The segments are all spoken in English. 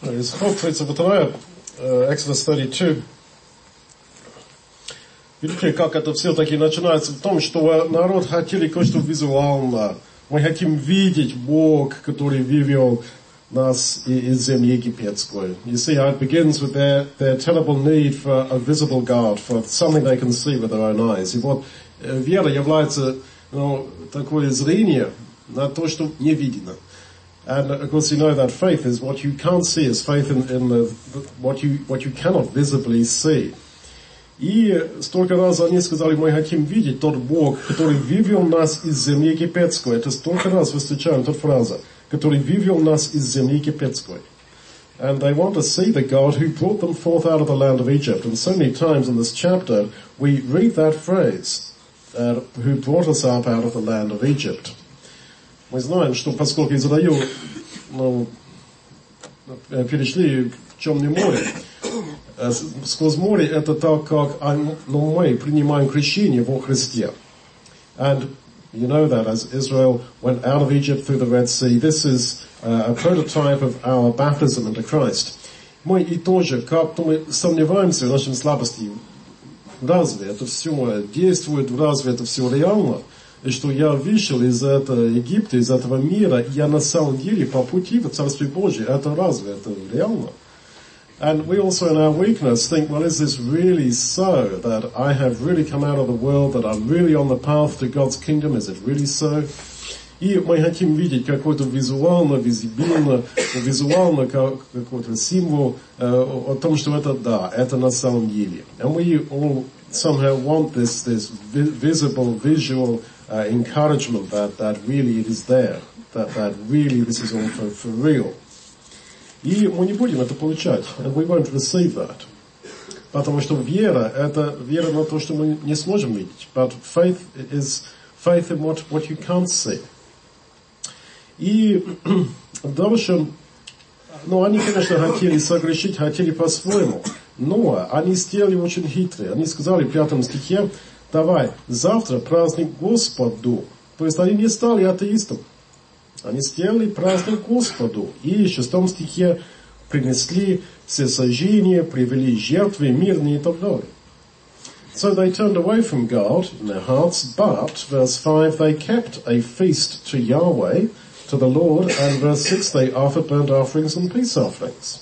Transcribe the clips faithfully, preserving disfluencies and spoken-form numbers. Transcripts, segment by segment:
Исход тридцать два, Exodus thirty-two. Видите, как это все-таки начинается в том, что народ хотели кое-что визуально. Мы хотим видеть Бог, который вывел нас из земли египетской. You see how it begins with their, their terrible need for a visible God, for something they can see with their own eyes. И вот вера является, ну, такое зрение на то, что не видно. And of course, you know that faith is what you can't see, is faith in, in the, what you, what you cannot visibly see. И столько раз они сказали, мы хотим видеть тот Бог, который вывел нас из земли египетской. Это столько раз мы встречаем эту фразу, который вывел нас из земли египетской. And they want to see the God who brought them forth out of the land of Egypt. And so many times in this chapter, we read that phrase, uh, who brought us up out of the land of Egypt. Мы знаем, что поскольку Израиль, ну, перешли к Черному морю, сквозь море это так, как ну, мы принимаем крещение во Христе. And you know that as Israel went out of Egypt through the Red Sea, this is uh, a prototype of our baptism into Christ. Мы и тоже, как-то мы сомневаемся в нашей слабости. Разве это все действует, разве это все реально? И что я вышел из этого Египта, из этого мира, и я на самом деле по пути в Царствие Божие. Это разве это реально? And we also in our weakness think, well, is this really so, that I have really come out of the world, that I'm really on the path to God's kingdom? Is it really so? И мы хотим видеть какой-то визуально, визибильно, визуально какой-то символ э, о том, что это да, это на самом деле. And we all somehow want this, this visible, visual uh, encouragement that, that really it is there, that, that really this is all for, for real. И мы не будем это получать, and we won't receive that. Потому что вера, это вера на то, что мы не сможем видеть. But faith is faith in what, what you can't see. И дальше, ну, они, конечно, хотели согрешить, хотели по-своему, но они сделали очень хитрые. Они сказали в пятом стихе, давай, завтра праздник Господу. То есть они не стали атеистом. Они сделали праздник Господу. И в шестом стихе принесли все сожжения, привели жертвы мирные и так далее. So they turned away from God in their hearts, but, verse five, they kept a feast to Yahweh, to the Lord, and verse six, they offered burnt offerings and peace offerings.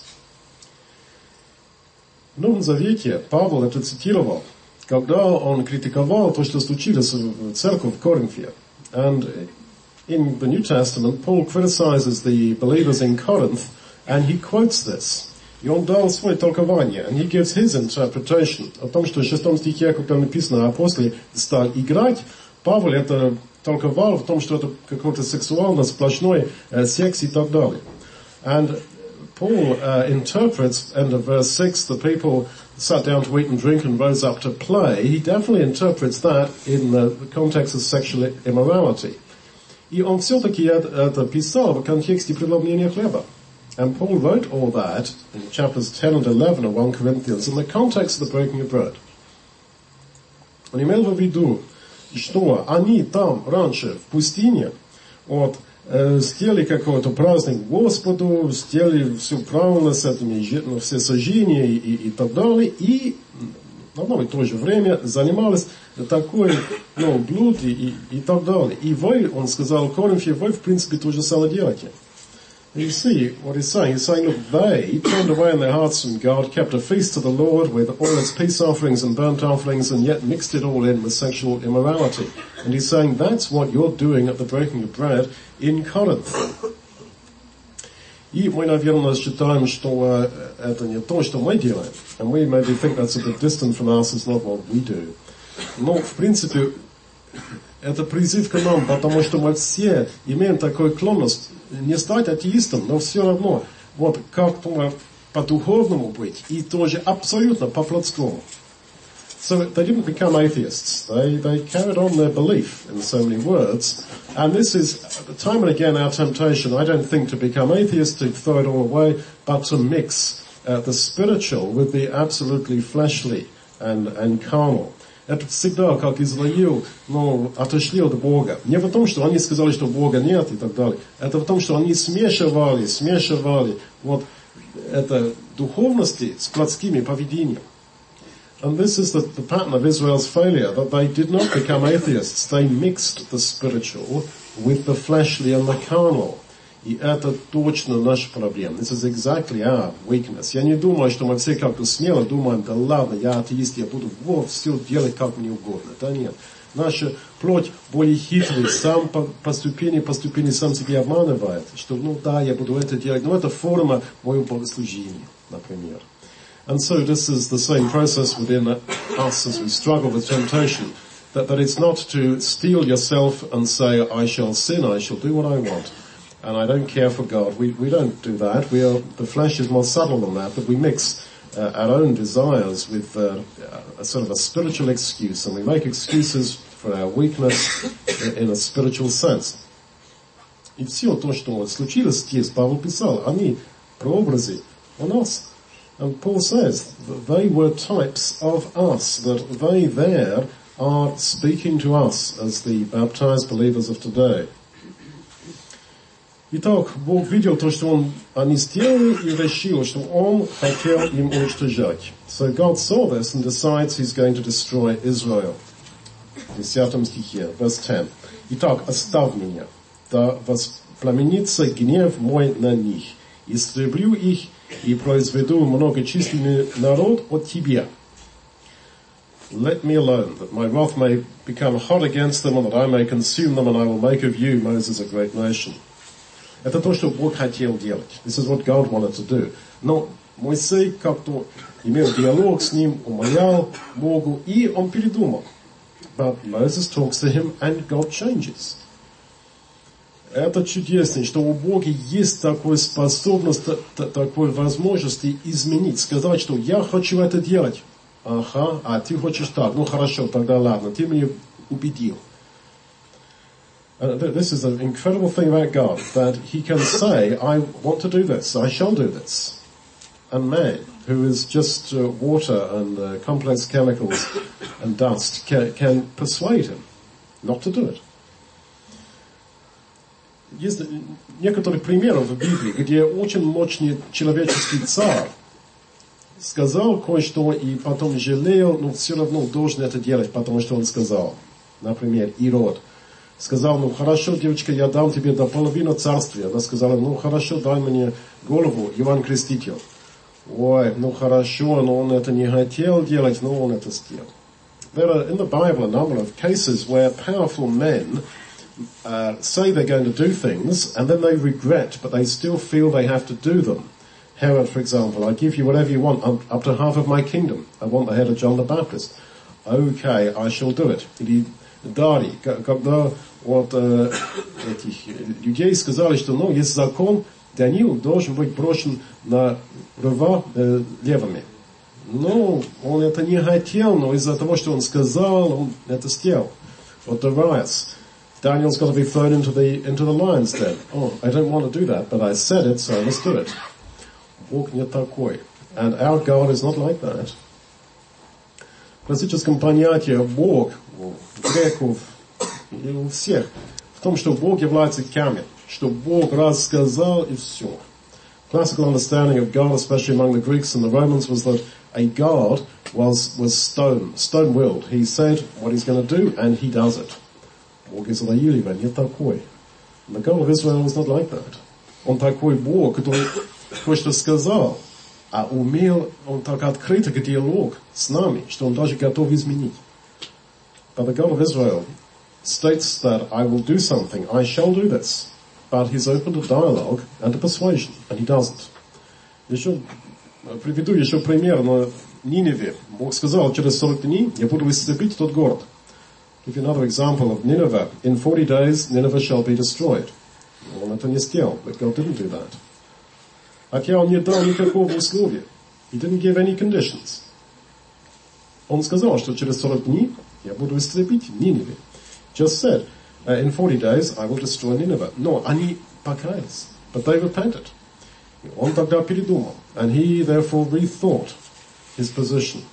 В Новом Завете Павел это цитировал, когда он критиковал то, что случилось в церкви в Коринфе. And in the New Testament, Paul criticizes the believers in Corinth, and he quotes this. И он дал свое толкование, and he gives his interpretation о том, что в шестом стихе, когда написано, апостолы стали играть, Павел это толковал в том, что это какой-то сексуально сплошной uh, секс и так далее. And Paul uh, interprets, end of verse six, the people sat down to eat and drink and rose up to play. He definitely interprets that in the, the context of sexual immorality. И он все-таки это, это писал в контексте преломления хлеба. And Paul wrote all that in chapters ten and eleven of First Corinthians in the context of the breaking of bread. Он имел в виду, что они там раньше в пустыне вот, э, сделали какой-то праздник Господу, сделали все правильно с этими, ну, все сожжения и, и, и так далее, и в одно и то же время занимались такой, ну, блуд и, и, и так далее. И вы, он сказал Коринфе, вы в принципе то же самое делаете. You see what he's saying? He's saying, look, they turned away in their hearts from God, kept a feast to the Lord with all its peace offerings and burnt offerings, and yet mixed it all in with sexual immorality. And he's saying, that's what you're doing at the breaking of bread in Corinth. И мы, наверное, считаем, что это не то, что мы делаем. And we maybe think that's a bit distant from us, it's not what we do. Но, в принципе, это призыв к нам, потому что мы все имеем такую склонность не стать атеистом, но все равно, вот как-то по-духовному быть, и тоже абсолютно по-плотскому. So they didn't become atheists. They, they carried on their belief in so many words. And this is, time and again, our temptation, I don't think, to become atheists, to throw it all away, but to mix uh, the spiritual with the absolutely fleshly and, and carnal. Это всегда, как Израиль, ну, отошли от Бога. Не в том, что они сказали, что Бога нет и так далее. Это в том, что они смешивали, смешивали вот это духовности с плотскими поведением. And this is the, the pattern of Israel's failure, that they did not become atheists. They mixed the spiritual with the fleshly and the carnal. И это точно наша проблема. This is exactly our weakness. Я не думаю, что мы все как-то смело думаем, да ладно, я атеист, я буду вот все делать как мне угодно. Да нет. Наша плоть более хитрая, сам по, по ступени, по ступени сам себя обманывает. Что, ну да, я буду это делать, но это форма моего богослужения, например. And so this is the same process within us as we struggle with temptation. That, that it's not to steel yourself and say, I shall sin, I shall do what I want. And I don't care for God. We, we don't do that. We are, the flesh is more subtle than that, but we mix uh, our own desires with uh, a sort of a spiritual excuse, and we make excuses for our weakness in a spiritual sense. И все то, что случилось здесь, Павел писал, они прообразы у нас. And Paul says that they were types of us, that they there are speaking to us as the baptized believers of today. Итак, Бог видел то, что он, они сделали, и решил, что он хотел им уничтожать. So God saw this and decides he's going to destroy Israel. В десятом стихе, verse ten. Итак, оставь меня, да воспламенится гнев мой на них. Истреблю их и произведу многочисленный народ от тебя. Let me alone, that my wrath may become hot against them, and that I may consume them, and I will make of you, Moses, a great nation. Это то, что Бог хотел делать. This is what God wanted to do. Но Моисей как-то имел диалог с ним, умолял Богу, и он передумал. But Moses talks to him, and God changes. Это чудесно, что у Бога есть такая способность, такой возможность изменить, сказать, что я хочу это делать. Ага, а ты хочешь так, ну хорошо, тогда ладно, ты меня убедил. Uh, this is an incredible thing about God, that he can say, I want to do this, I shall do this. And man, who is just uh, water and uh, complex chemicals and dust, can, can persuade him not to do it. Есть некоторые примеры в Библии, где очень мощный человеческий царь сказал кое-что и потом жалел, но все равно должен это делать, потому что он сказал. Например, Ирод сказал, ну хорошо, девочка, я дам тебе до половины царствия. Она сказала, ну хорошо, дай мне голову, Иоанн Креститель. Ой, ну хорошо, но он это не хотел делать, но он это сделал. There are in the Bible a number of cases where powerful men uh, say they're going to do things and then they regret, but they still feel they have to do them. Herod, for example, I give you whatever you want, up to half of my kingdom. I want the head of John the Baptist. Okay, I shall do it. Или Дарий, когда вот э, этих людей сказали, что ну, есть закон, Даниил должен быть брошен на рва э, левыми. Ну, он это не хотел, но из-за того, что он сказал, он это сделал. Вот Darius, Daniel's got to be thrown into the, into the lions then. Oh, I don't want to do that, but I said it, so I must do it. Бог не такой. And our God is not like that. В классическом понятии Бог, у греков и у всех, в том, что Бог является камень, что Бог раз сказал и все. Classical understanding of God, especially among the Greeks and the Romans, was that a God was, was stone, stone-willed. He said what he's going to do, and he does it. Бог Израилева не такой. And the God of Israel was not like that. Он такой Бог, который кое-что сказал, а умел, он так открыто к диалог с нами, что он даже готов изменить. But the God of Israel states that I will do something, I shall do this. But he's open to dialogue and to persuasion, and he doesn't. Еще, приведу еще пример на Ниневе. Бог сказал, через сорок дней я буду истребить тот город. Give you another example of Nineveh. In forty days, Nineveh shall be destroyed. Он это не сделал, but God didn't do that. Хотя он не дал никакого условия. He didn't give any conditions. Он сказал, что через сорок дней я буду истребить Ниневе. Just said, uh, in forty days I will destroy Nineveh. Но они покаялись, but they repented. Он тогда передумал, and he therefore rethought his position.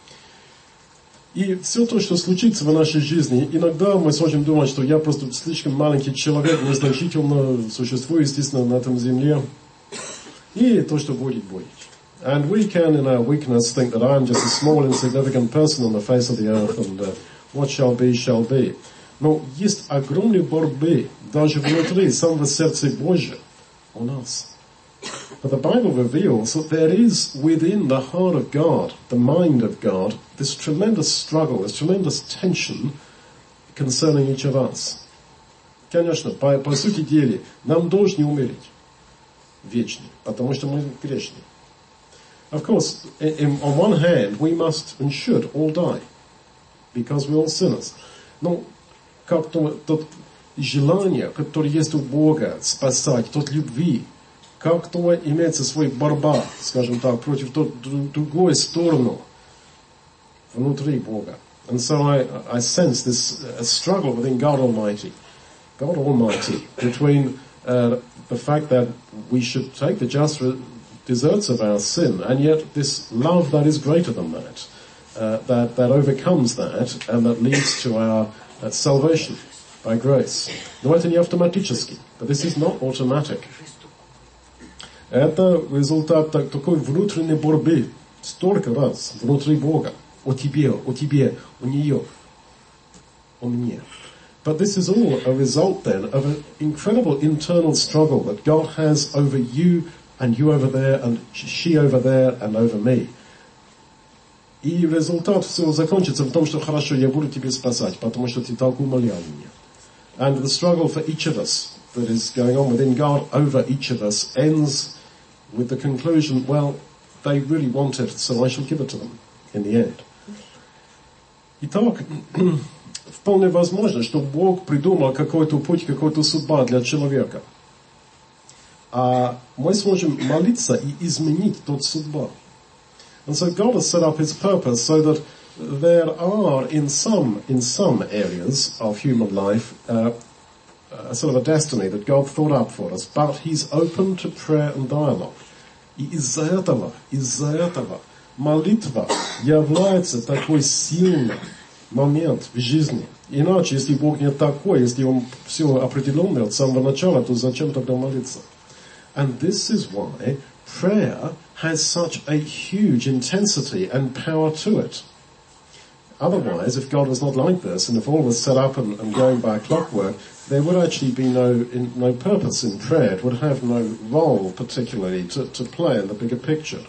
И все то, что случится в нашей жизни, иногда мы сможем думать, что я просто слишком маленький человек, незначительно существую, естественно, на этом земле. И то, что будет, будет. And we can, in our weakness, think that I'm just a small, insignificant person on the face of the earth, and uh, what shall be, shall be. Но есть огромные борьбы даже внутри самого сердца Божьего у нас. But the Bible reveals that there is within the heart of God, the mind of God, this tremendous struggle, this tremendous tension concerning each of us. Конечно, по, по сути дела, нам должны умереть вечно, потому что мы грешны. Of course, in, on one hand, we must and should all die, because we're all sinners. Но как то, тот желание, которое есть у Бога спасать, тот любви, как то имеется свой борьба, скажем так, против той другой стороны внутри Бога. And so I, I sense this uh, struggle within God Almighty, God Almighty, between uh, the fact that we should take the just deserts of our sin, and yet this love that is greater than that, uh, that, that overcomes that, and that leads to our uh, salvation by grace. Но это не автоматически, but this is not automatic. Это результат так, такой внутренней борьбы, столько раз, внутри Бога, о тебе, о тебе, о нее, о мне. But this is all a result then of an incredible internal struggle that God has over you, and you over there, and she over there, and over me. И результат всего закончится в том, что хорошо, я буду тебя спасать, потому что ты так умолял меня. And the struggle for each of us that is going on within God over each of us ends with the conclusion, well, they really want it, so I shall give it to them in the end. Итак, вполне возможно, что Бог придумал какой-то путь, какой-то судьба для человека. А мы сможем молиться и изменить тот судьбу. And so God has set up His purpose so that there are in some, in some areas of human life, uh, a sort of a destiny that God thought up for us, but He's open to prayer and dialogue. И из-за этого, из-за этого молитва является такой сильный момент в жизни. Иначе, если Бог не такой, если Он все определенный от самого начала, то зачем тогда молиться? And this is why prayer has such a huge intensity and power to it. Otherwise, if God was not like this, and if all was set up and, and going by clockwork, there would actually be no in, no purpose in prayer. It would have no role, particularly, to, to play in the bigger picture.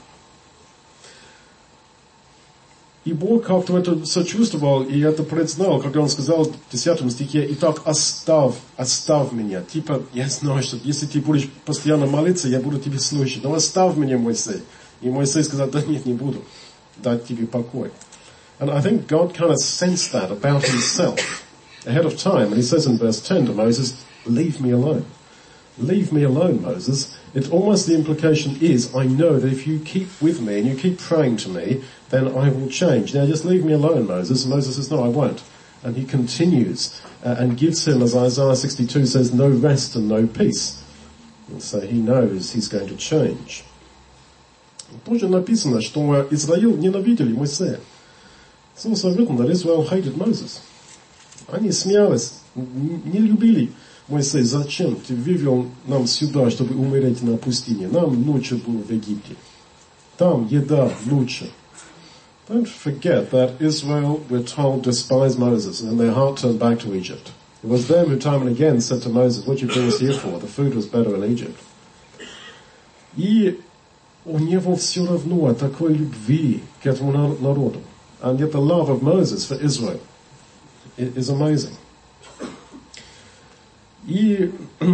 И Бог как-то это сочувствовал, и это признал, когда Он сказал в десятом стихе, «Итак, оставь, оставь меня». Типа, я знаю, что если ты будешь постоянно молиться, я буду тебе слушать. Но оставь меня, Моисей. И Моисей сказал, да нет, не буду дать тебе покой. And I think God kind of sensed that about Himself ahead of time. And He says in verse ten to Moses, leave me alone. Leave me alone, Moses. It almost the implication is, I know that if you keep with me and you keep praying to me, then I will change. Now just leave me alone, Moses. And Moses says, no, I won't. And he continues uh, and gives him, as Isaiah sixty-two says, no rest and no peace. And so he knows he's going to change. Тоже написано, что Израиль ненавидели Моисея. It's also written that Israel hated Moses. Они смеялись, не любили Моисей, зачем ты вывел нам сюда, чтобы умереть на пустыне? Нам лучше было в Египте. Там еда лучше. Don't forget that Israel, we're told, despised Moses, and their heart turned back to Egypt. It was them who time and again said to Moses, what you bring us here for? The food was better in Egypt. И у него все равно такой любви к этому народу. And yet the love of Moses for Israel is amazing. И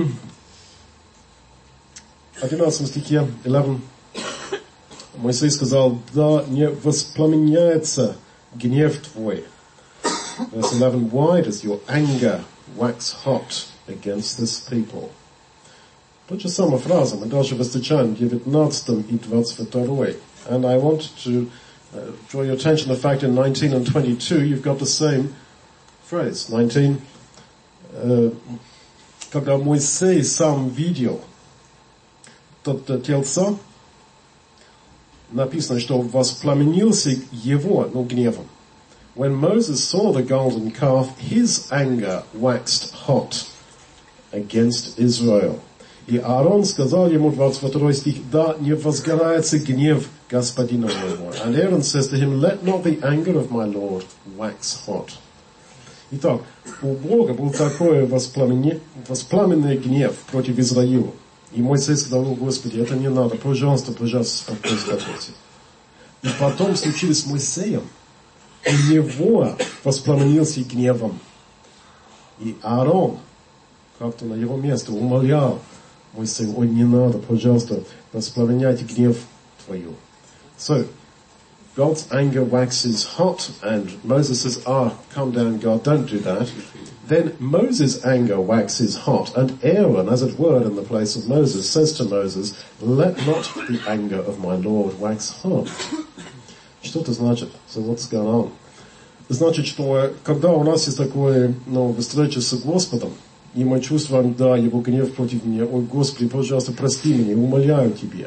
в одиннадцатом стихе, eleven, Моисей сказал, да не воспламеняется гнев твой. Verse eleven, why does your anger wax hot against this people? Та же самая фраза, мы дальше встречаем в девятнадцатом и двадцать втором. And I want to uh, draw your attention to the fact in nineteen and twenty-two, you've got the same phrase. nineteen, uh, когда Моисей сам видел тот тельца, написано, что воспламенился его, ну, гневом. When Moses saw the golden calf, his anger waxed hot against Israel. И Аарон сказал ему, двадцать второй стих, да не возгорается гнев господина моего. And Aaron says to him, let not the anger of my Lord wax hot. Итак, у Бога был такой воспламенный, воспламенный гнев против Израиля. И Моисей сказал, ну, Господи, это не надо, пожалуйста, пожалуйста, успокойся. И потом случилось с Моисеем. У него воспламенился гневом. И Аарон как-то на его место умолял Моисея, ой, не надо, пожалуйста, воспламенять гнев твою. So, God's anger waxes hot, and Moses says, ah, calm down, God, don't do that. Then Moses' anger waxes hot, and Aaron, as it were in the place of Moses, says to Moses, let not the anger of my Lord wax hot. Что это значит? So what's going on? Значит, что когда у нас есть такое, ну, встреча с Господом, и мы чувствуем, да, его гнев против меня, ой, Господи, пожалуйста, прости меня, умоляю тебе.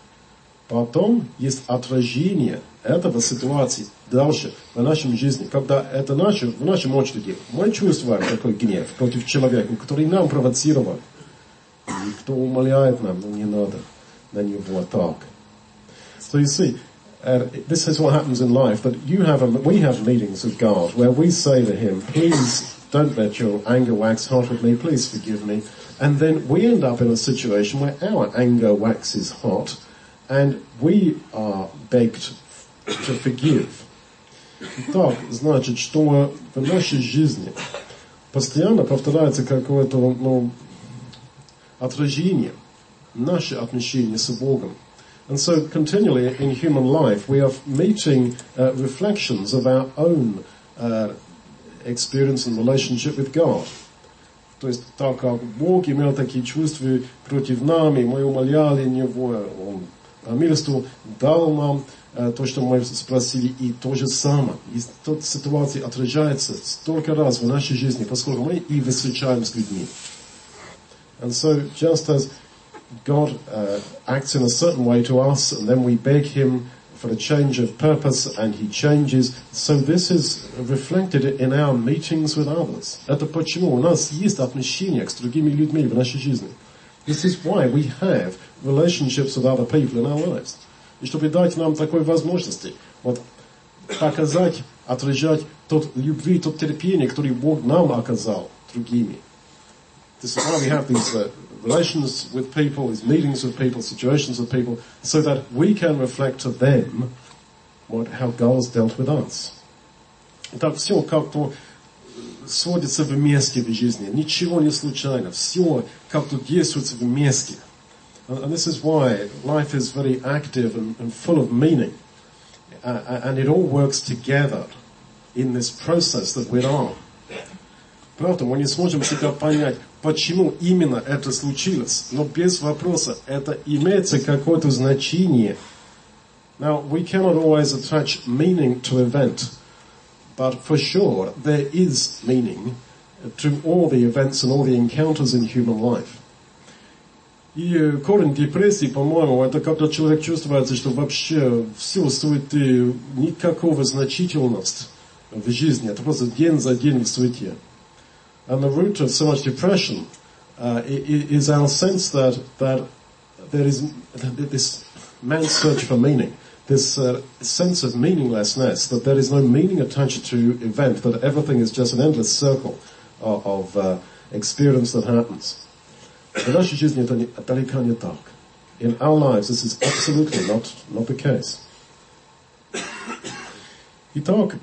Потом есть отражение этого ситуации дальше в нашей жизни, когда это наше, в нашем очереди, мы чувствуем такой гнев против человека, который нам провоцировал, и кто умоляет нам, ну не надо на него так. So you see, uh, this is what happens in life, that you have a, we have meetings with God where we say to Him, please don't let your anger wax hot with me, please forgive me. And then we end up in a situation where our anger waxes hot, and we are begged to forgive. Итак, значит, что в нашей жизни постоянно повторяется какое-то, ну, отражение наших отношений с Богом. And so continually in human life we are meeting uh, reflections of our own uh, experience and relationship with God. То есть так как Бог имел такие чувства против нас, и мы умоляли Него, Он милостью дал нам э, то, что мы спросили, и то же самое. И эта ситуация отражается столько раз в нашей жизни, поскольку мы и встречаем с людьми. And so, just as God uh, acts in a certain way to us, and then we beg Him for a change of purpose, and He changes, so this is reflected in our meetings with others. Это почему у нас есть отношения с другими людьми в нашей жизни. This is why we have relationships with other people in our lives. И чтобы дать нам такой возможности, вот, показать, отражать тот любви, тот терпение, который Бог нам оказал другими. This is why we have these uh, relations with people, these meetings with people, situations with people, so that we can reflect to them what, how God's dealt with us. Так все как-то сводится вместе в жизни. Ничего не случайно. Все как-то действуется вместе. And, and this is why life is very active and, and full of meaning. Uh, and it all works together in this process that we're on. Правда, мы не сможем всегда понять, почему именно это случилось. Но без вопроса это имеется какое-то значение. Now, we cannot always attach meaning to event. But for sure, there is meaning to all the events and all the encounters in human life. И корень депрессии, по-моему, это когда человек чувствует, что вообще все суеты, никакого значительности в жизни. Это просто день за день в суете. And the root of so much depression uh, is our sense that, that there is this man's search for meaning. This uh, sense of meaninglessness, that there is no meaning attached to event, that everything is just an endless circle of, of uh, experience that happens. В нашей жизни это далеко не так. In our lives, this is absolutely not, not the case. Итак,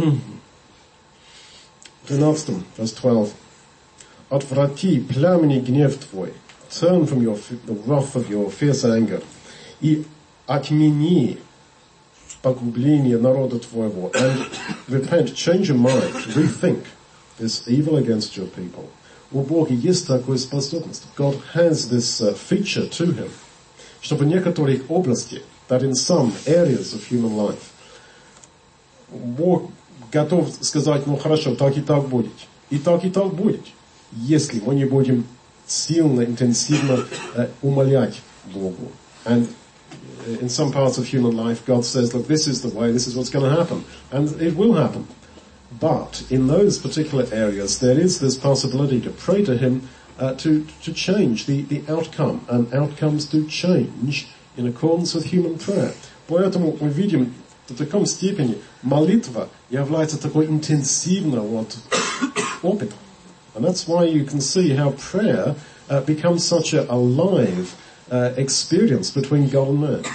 twelve, verse twelve. Отврати пламенный гнев твой, turn from your, the wrath of your fierce anger, и отмени погубление народа твоего, and repent, change your mind, rethink this evil against your people. У Бога есть такая способность. God has this uh, feature to Him, чтобы в некоторых областях, that in some areas of human life, Бог готов сказать, ну хорошо, так и так будет. И так и так будет, если мы не будем сильно, интенсивно uh, умолять Богу. And in some parts of human life, God says, look, this is the way, this is what's going to happen. And it will happen. But in those particular areas, there is this possibility to pray to Him uh, to, to change the, the outcome, and outcomes do change in accordance with human prayer. Поэтому мы видим, до такой степени молитва является такой интенсивным вот опытом. And that's why you can see how prayer uh, becomes such a alive uh, experience between God and man.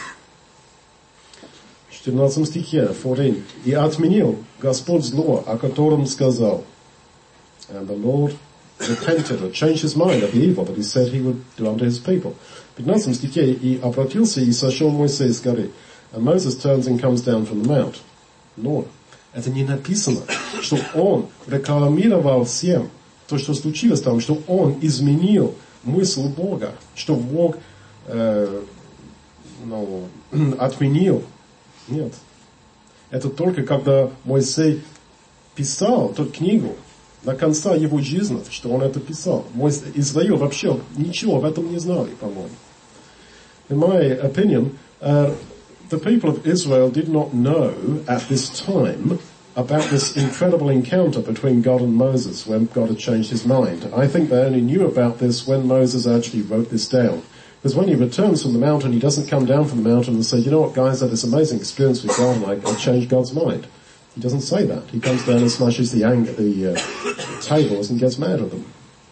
В четырнадцатом стихе, fourteen. «И отменил Господь зло, о котором сказал». And the Lord repented or changed his mind of the evil that he said he would do unto his people. В пятнадцатом стихе, «И обратился и сошел Моисей с горы». And Moses turns and comes down from the mount. Но это не написано, что он рекламировал всем то, что случилось там, что он изменил мысль Бога, что Бог э, ну, отменил. Нет. Это только когда Моисей писал ту книгу, до конца его жизни, что он это писал. Израиль вообще ничего об этом не знали, по-моему. In my opinion, uh, the people of Israel did not know at this time about this incredible encounter between God and Moses when God had changed his mind. I think they only knew about this when Moses actually wrote this down. Because when he returns from the mountain, he doesn't come down from the mountain and say, you know what guys, I had this amazing experience with God and I, I changed God's mind. He doesn't say that. He comes down and smashes the, ang- the uh, tables and gets mad at them.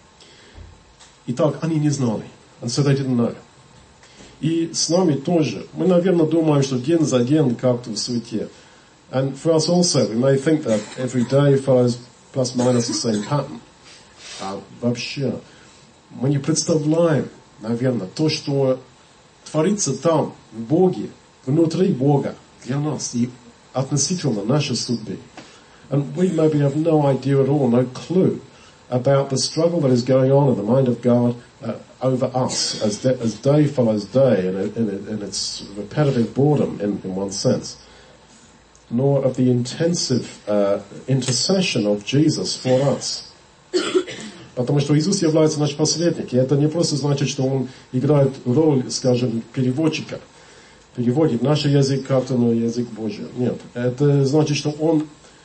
Итак, они не знали. And so they didn't know. И с нами тоже. Мы, наверное, думаем, что день за день как-то в суете. And for us also, we may think that every day follows plus minus the same pattern. А вообще, мы не представляем, наверное, то, что творится там, в Боге, внутри Бога, для нас и относительно нашей судьбы. And we maybe have no idea at all, no clue about the struggle that is going on in the mind of God uh, over us as, de- as day follows day in, in, in its repetitive boredom in, in one sense, nor of the intensive uh, intercession of Jesus for us. Потому что Иисус является наш посредник, и это не просто значит, что Он играет роль, скажем, переводчика, переводит наш язык как-то на язык Божий. Нет, это значит, что Он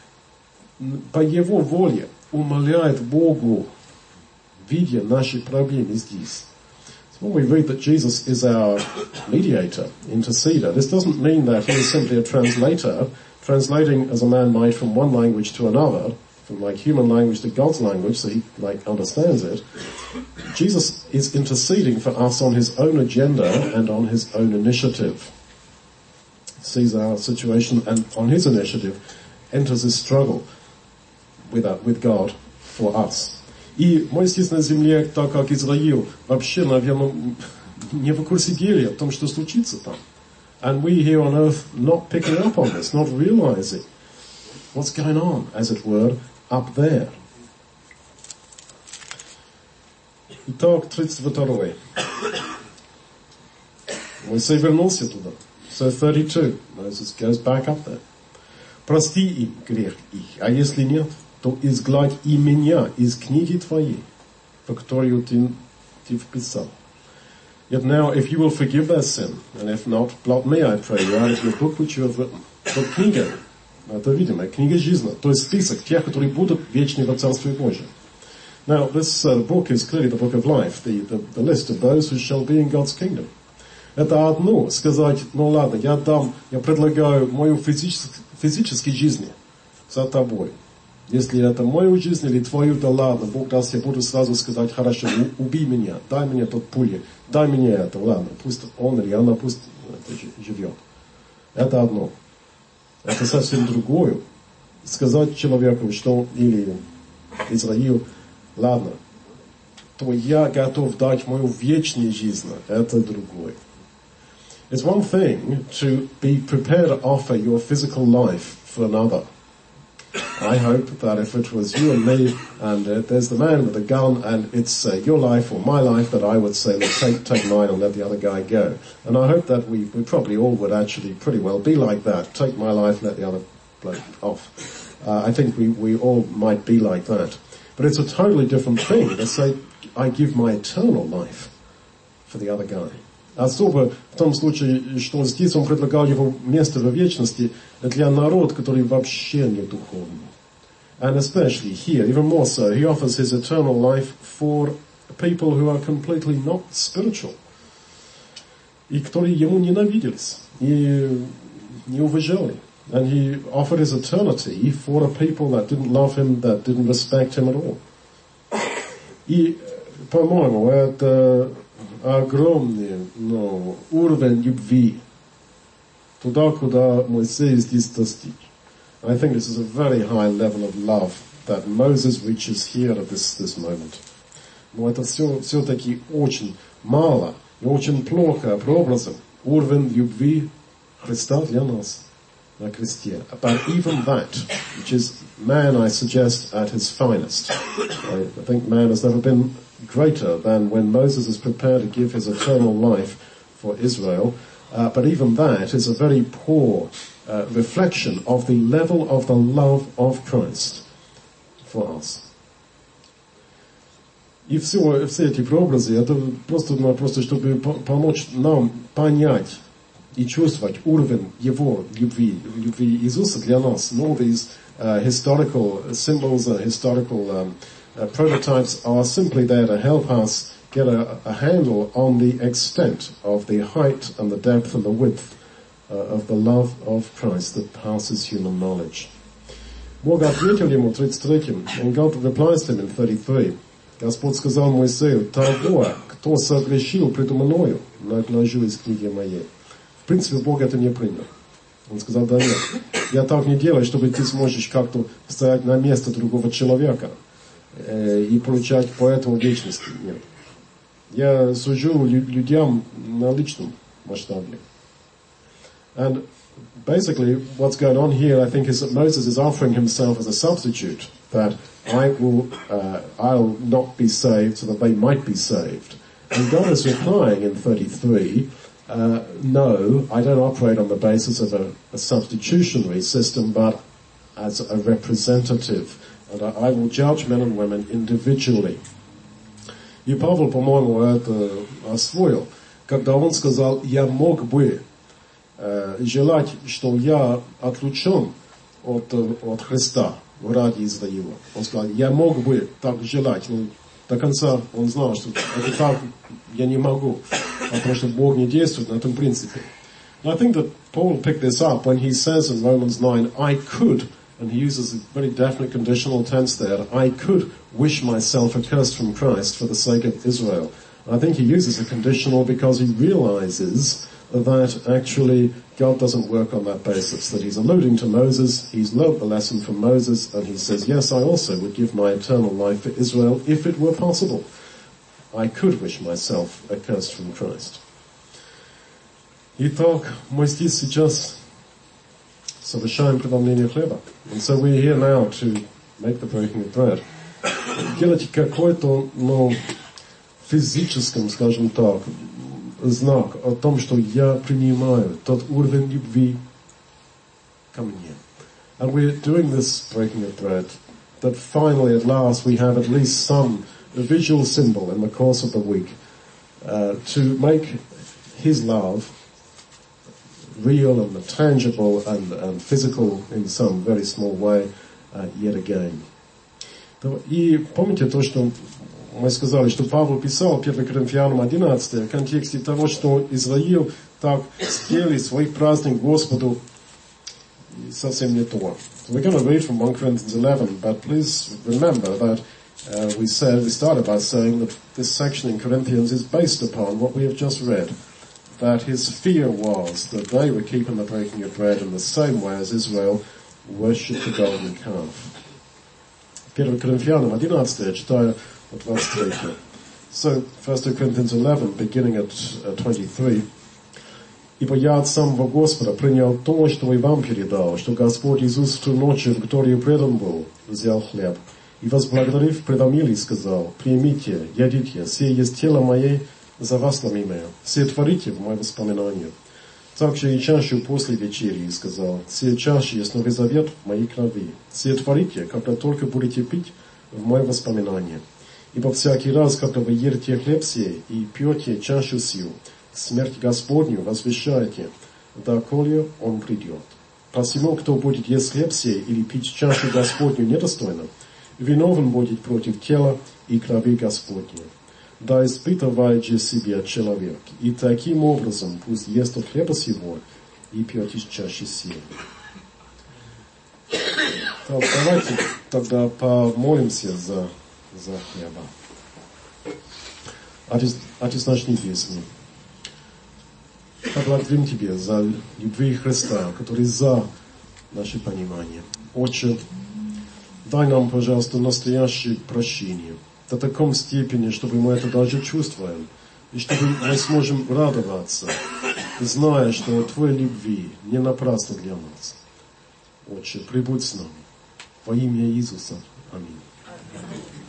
по Его воле умоляет Богу, видя наши проблемы здесь. So when we read that Jesus is our mediator, interceder, this doesn't mean that he is simply a translator, translating as a man might from one language to another, from like human language to God's language, so he like understands it. Jesus is interceding for us on his own agenda and on his own initiative. He sees our situation and on his initiative enters this struggle with, uh, with God for us. И мы здесь на земле, так как Израиль, вообще, наверное, не в курсе дела о том, что случится там. And we here on earth not picking up on this, not realizing what's going on, as it were, up there. Итак, тридцать второй. Моисей вернулся туда. So thirty-two. Moses goes back up there. Прости им грех их, а если нет, то изгладь и меня из книги твоей, по которую ты, ты вписал. Yet now, if you will forgive their sin, and if not, blot me, I pray you, out of your book which you have written. То книга, это видимо, книга жизни, то есть список тех, которые будут вечны во Царстве Божьем. Now, this uh, book is clearly the book of life, the, the, the list of those who shall be in God's kingdom. Это одно, сказать, ну ладно, я дам, я предлагаю мою физическую, физической жизни за тобой. Если это мою жизнь или твою, да ладно, Бог даст, я буду сразу сказать, хорошо, убей меня, дай мне тот пули, дай мне это, ладно, пусть он или она пусть живет. Это одно. Это совсем другое. Сказать человеку, что, или Израиль, ладно, то я готов дать мою вечную жизнь, это другое. It's one thing to be prepared to offer your physical life for another. I hope that if it was you and me, and uh, there's the man with the gun, and it's uh, your life or my life, that I would say, let's take, take mine and let the other guy go. And I hope that we, we probably all would actually pretty well be like that. Take my life, let the other bloke off. Uh, I think we, we all might be like that. But it's a totally different thing to say, I give my eternal life for the other guy. Особо в том случае, что здесь он предлагал его место в вечности для народа, который вообще не духовный. And especially here, even more so, he offers his eternal life for people who are completely not spiritual, и которые ему ненавиделись, и не уважали. And he offered his eternity for a people that didn't love him, that didn't respect him at all. И, по-моему, это огромный, ну, уровень любви туда, куда Моисей здесь достиг. I think this is a very high level of love that Moses reaches here at this, this moment. Но это все, все-таки очень мало и очень плохо прообразом уровень любви Христа для нас на кресте. But even that, which is man, I suggest, at his finest. I, I think man has never been greater than when Moses is prepared to give his eternal life for Israel. Uh, but even that is a very poor uh, reflection of the level of the love of Christ for us. И все, все эти прообразы, это просто, ну, просто чтобы помочь нам понять и чувствовать уровень его любви, любви Иисуса для нас. And all these uh, historical symbols and historical um, uh, prototypes are simply there to help us get a, a handle on the extent of the height and the depth and the width uh, of the love of Christ that passes human knowledge. Бог ответил ему в тридцать третьем, and God replies to him in thirty-three. Господь сказал Моисею: того, кто согрешил предо мною, нагляжу из книги моей. В принципе, Бог это не принял. Он сказал: да нет, я так не делаю, чтобы ты сможешь как-то встать на место другого человека э, и получать по этому вечности. Нет. Я сужу людям на личном масштабе. And basically, what's going on here, I think, is that Moses is offering himself as a substitute, that I will, uh, I'll not be saved so that they might be saved. And God is replying in thirty-three, uh, no, I don't operate on the basis of a, a substitutionary system, but as a representative. And I, I will judge men and women individually. И Павел, по-моему, это освоил, когда он сказал: я мог бы э, желать, что я отлучен от, от Христа ради Израиля. Он сказал: я мог бы так желать, но до конца он знал, что это так я не могу, потому что Бог не действует на этом принципе. And I think that Paul picked this up when he says in Romans nine, I could, and he uses a very definite conditional tense there, I could wish myself accursed from Christ for the sake of Israel. I think he uses a conditional because he realizes that actually God doesn't work on that basis, that he's alluding to Moses, he's learnt the lesson from Moses, and he says, yes, I also would give my eternal life for Israel if it were possible. I could wish myself accursed from Christ. Итак, мы здесь сейчас совершаем преломление хлеба. And so we're here now to make the breaking of bread. Делать какой-то, ну, физическом, скажем так, знак о том, что я принимаю тот уровень любви ко мне. And we're doing this breaking of bread, that finally at last we have at least some visual symbol in the course of the week uh, to make his love real and tangible and, and physical in some very small way uh, yet again. И помните то, что мы сказали, что Павел писал первое Коринфянам одиннадцать в контексте того, что Израиль так спели свой праздник Господу, совсем не то. So we're going to read from First Corinthians eleven, but please remember that uh, we said, we started by saying that this section in Corinthians is based upon what we have just read. That his fear was that they were keeping the breaking of bread in the same way as Israel worshipped the golden calf. Первое Коринфянам одиннадцать, я читаю от двадцать третьего. So, First Corinthians eleven, beginning at uh, twenty-three. «Ибо я от самого Господа принял то, что и вам передал, что Господь Иисус в ту ночь, в которую предан был, взял хлеб, и, возблагодарив, преломил и сказал: примите, едите, сие есть тело мое, за вас ломимое, сие творите в мое воспоминание. Также и чашу после вечери, и сказал: сие чаша есть новый завет в моей крови, сие творите, когда только будете пить в мое воспоминание. Ибо всякий раз, когда вы едите хлеб сей и пьете чашу сию, смерть Господню возвещаете, доколе он придет. Посему, кто будет есть хлеб сей или пить чашу Господню недостойно, виновен будет против тела и крови Господней. да испытывает же себя человек, и таким образом пусть ест от хлеба сего и пьет из чаши сей. Так, давайте тогда помолимся за, за хлеба. Отец, Отец наш Небесный, благодарим Тебе за любви Христа, который за наше понимание. Отче, дай нам, пожалуйста, настоящее прощение до такой степени, чтобы мы это даже чувствуем, и чтобы мы сможем радоваться, зная, что Твоей любви не напрасно для нас. Отче, прибудь с нами. Во имя Иисуса. Аминь.